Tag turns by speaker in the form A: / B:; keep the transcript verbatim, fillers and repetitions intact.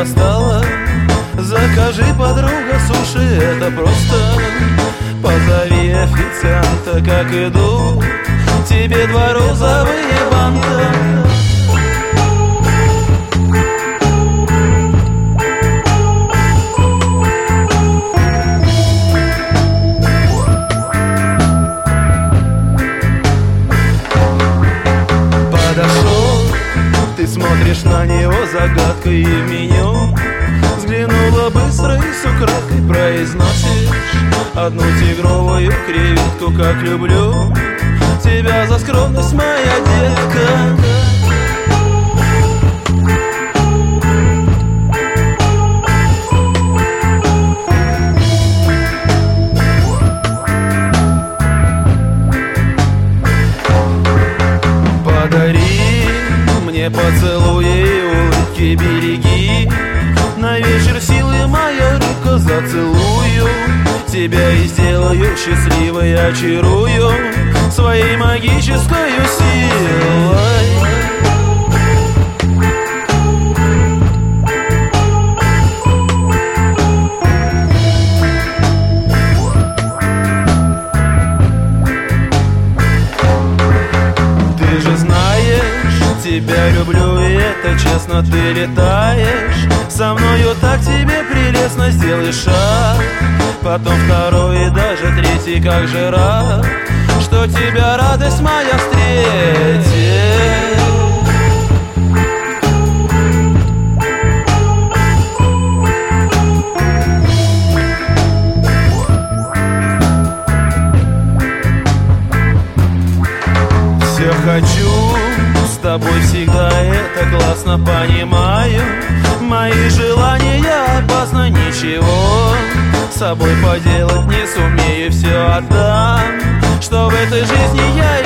A: достала. Закажи, подруга, суши, это просто. Позови официанта, как иду, тебе два розовые банта. Ты смотришь на него загадкой, и в меню взглянула быстро и с украдкой произносишь одну тигровую креветку, как люблю тебя за скромность, моя детка. Поцелуи и улыбки береги, на вечер силы моя рука зацелую тебя и сделаю счастливой, очарую своей магической силой. Ты же знаешь, тебя люблю, и это честно, ты летаешь со мною, так тебе прелестно. Сделай шаг, потом второй и даже третий, как же рад, что тебя радость моя встретит. Все хочу с тобой всегда, это классно, понимаю. Мои желания опасно, ничего с собой поделать не сумею, все отдам, что в этой жизни я